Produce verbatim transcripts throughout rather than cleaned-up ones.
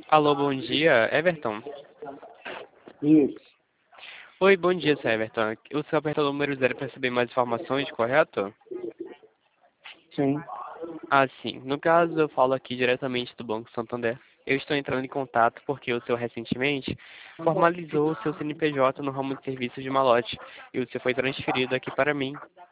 Alô, bom dia, Everton. Isso, Oi, bom dia, seu Everton. O senhor apertou o número zero para receber mais informações, correto? sim. Ah, sim. No caso, eu falo aqui diretamente do Banco Santander. Eu estou entrando em contato porque o senhor recentemente formalizou o seu C N P J no ramo de serviços de malote e o senhor foi transferido aqui para mim.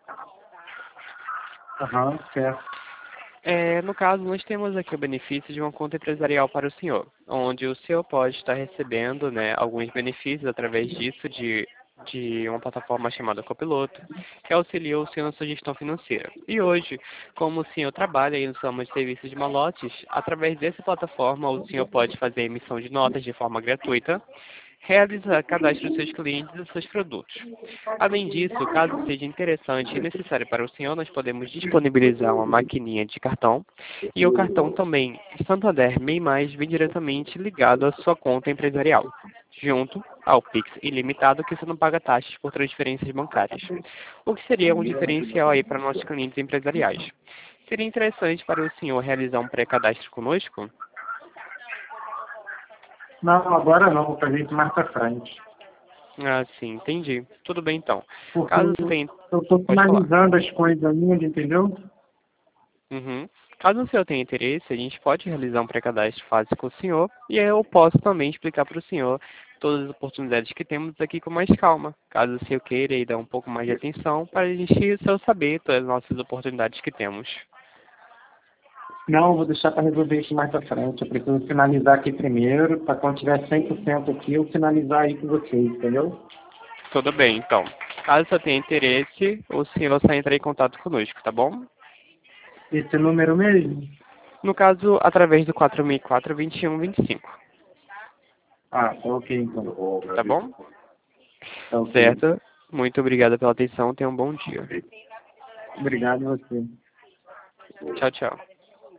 Aham, certo. É, no caso, nós temos aqui o benefício de uma conta empresarial para o senhor, onde o senhor pode estar recebendo, né, alguns benefícios através disso de, de uma plataforma chamada Copiloto, que auxilia o senhor na sua gestão financeira. E hoje, como o senhor trabalha aí no ramo de serviços de malotes, através dessa plataforma o senhor pode fazer emissão de notas de forma gratuita, realizar cadastro dos seus clientes e dos seus produtos. Além disso, caso seja interessante e necessário para o senhor, nós podemos disponibilizar uma maquininha de cartão e o cartão também Santander MEI Mais vem diretamente ligado à sua conta empresarial, junto ao Pix ilimitado que você não paga taxas por transferências bancárias, o que seria um diferencial aí para nossos clientes empresariais. Seria interessante para o senhor realizar um pré-cadastro conosco? Não, agora não, vou fazer isso mais pra frente. Ah, sim, entendi. Tudo bem então. Porque Caso você tenha... eu estou Pode falar. finalizando as coisas ainda, entendeu? Uhum. Caso o senhor tenha interesse, a gente pode realizar um pré-cadastro fácil com o senhor e aí eu posso também explicar para o senhor todas as oportunidades que temos aqui com mais calma. Caso o senhor queira e dar um pouco mais de atenção para a gente o senhor saber todas as nossas oportunidades que temos. Não, eu vou deixar para resolver isso mais pra frente. Eu preciso finalizar aqui primeiro, para quando tiver cem por cento aqui, eu finalizar aí com vocês, entendeu? Tudo bem, então. Caso o senhor tenha interesse, o senhor só entrar em contato conosco, tá bom? Esse número mesmo? No caso, através do quatro seis quatro, vinte e um, vinte e cinco, Ah, tá ok então. tá bom? Tá ok. Certo. Muito obrigado pela atenção. Tenha um bom dia. Obrigado a você. Tchau, tchau.